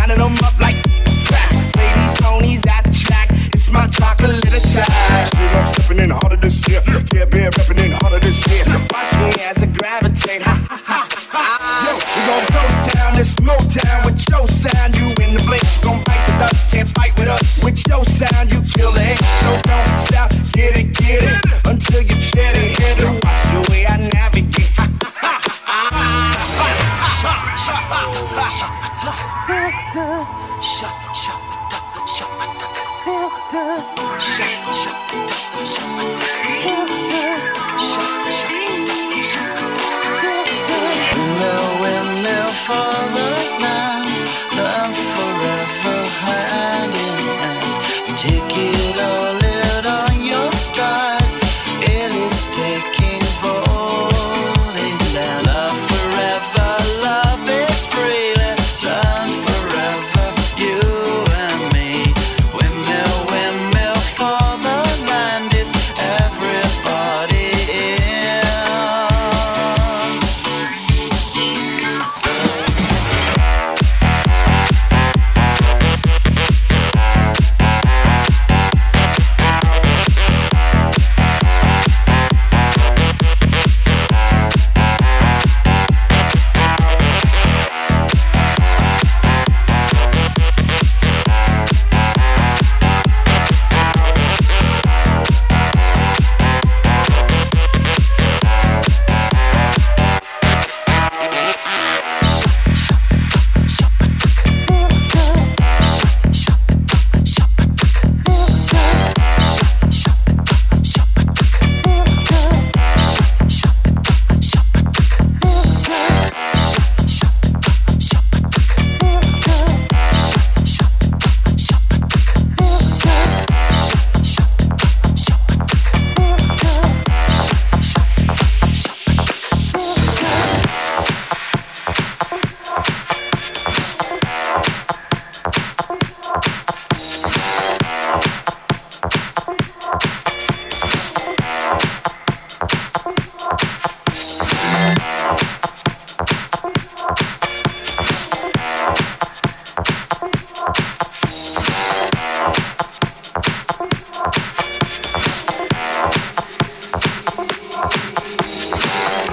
lining them up like crack. Ladies, ponies at the track. It's my chocolate attack. Shit, I'm stepping in harder this year. Yeah, bear repping in harder this year. Watch me as I gravitate. Ha ha ha ha. Yo, we gon' ghost town, this Motown with your sound. You in the blink, gon' bite the dust, can't fight with us. With your sound, you kill the hate. So don't stop, get it until you get it. Hit it. Watch the way I navigate. Ha ha ha ha.